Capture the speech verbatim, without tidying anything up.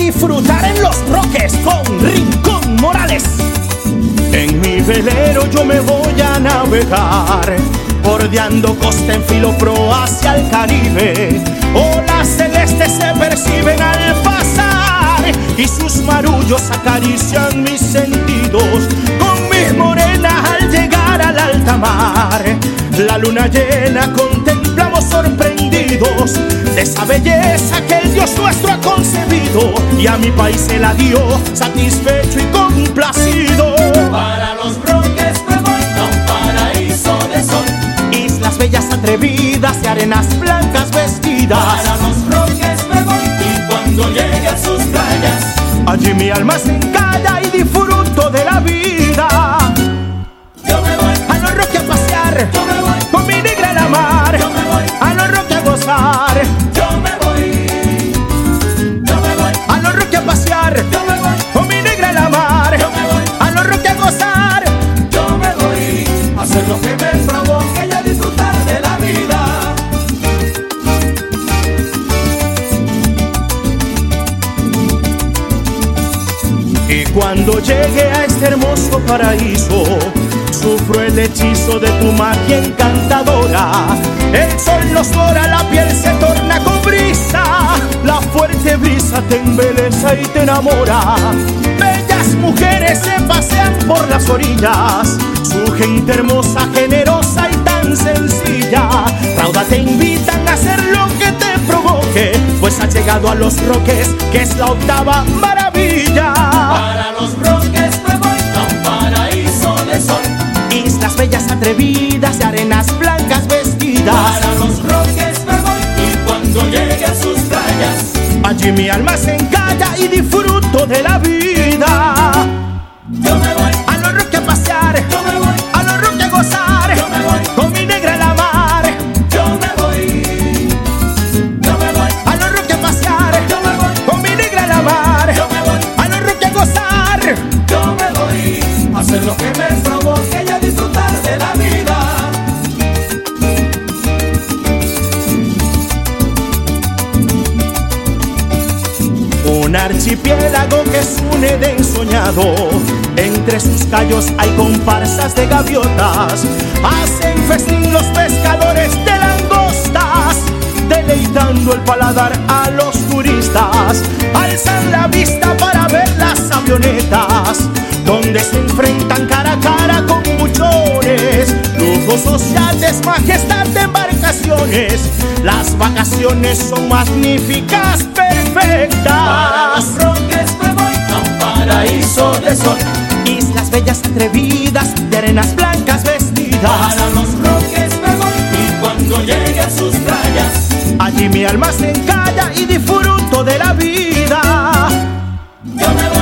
disfrutar en Los Roques con Rincón Morales. En mi velero yo me voy a navegar, bordeando costa en filo pro hacia el Caribe. Olas celestes se perciben al pasar y sus marullos acarician mis sentidos. Con mis morenas al llegar al alta mar, la luna llena contemplamos sorprendidos de esa belleza que el Dios nuestro ha concebido, y a mi país se la dio satisfecho y complacido. Para Los Roques me voy a un paraíso de sol, islas bellas atrevidas de arenas blancas vestidas. Para Los Roques me voy y cuando llegue a sus playas, allí mi alma se encalla y disfruto de la vida. Yo me voy a Los Roques a pasear, yo me voy con mi negra en la mar. Yo me voy a Los Roques a gozar, yo me voy, yo me voy a Los Roques a pasear, yo me voy con mi negra en la mar. yo me voy a Los Roques a gozar, yo me voy a hacer lo que me provoque y a disfrutar de la vida. Y cuando llegue a este hermoso paraíso, sufro el hechizo de tu magia encantadora. El sol nos dora, la piel se torna cobriza, la fuerte brisa te embeleza y te enamora. Bellas mujeres se pasean por las orillas, su gente hermosa, generosa y tan sencilla. Rauda te invitan a hacer lo que te provoque, pues has llegado a Los Roques, que es la octava maravilla. Para Los Roques me voy a un paraíso de sol, islas bellas atrevidas de arenas blancas vestidas. Para Los Roques me voy y cuando llegue a sus playas, allí mi alma se encalla y disfruto de la vida. yo me voy A Los Roques a pasear, yo me voy a Los Roques a gozar, yo me voy con mi negra en la mar. yo me voy yo me voy A Los Roques a pasear, yo me voy con mi negra en la mar. yo me voy A Los Roques a gozar, yo me voy a hacer lo que me provoque y a disfrutar de la vida. un archipiélago que es un Edén soñado. Entre sus callos hay comparsas de gaviotas, hacen festín los pescadores de langostas, deleitando el paladar a los turistas. Alzan la vista para ver las avionetas, donde se enfrentan cara a cara con buchones, lujosos yates, majestad de embarcaciones. Las vacaciones son magníficas, perfectas. Para Los Roques me voy a un paraíso de sol, islas bellas atrevidas de arenas blancas vestidas. Para Los Roques me voy y cuando llegue a sus playas, allí mi alma se encalla y disfruto de la vida. yo me voy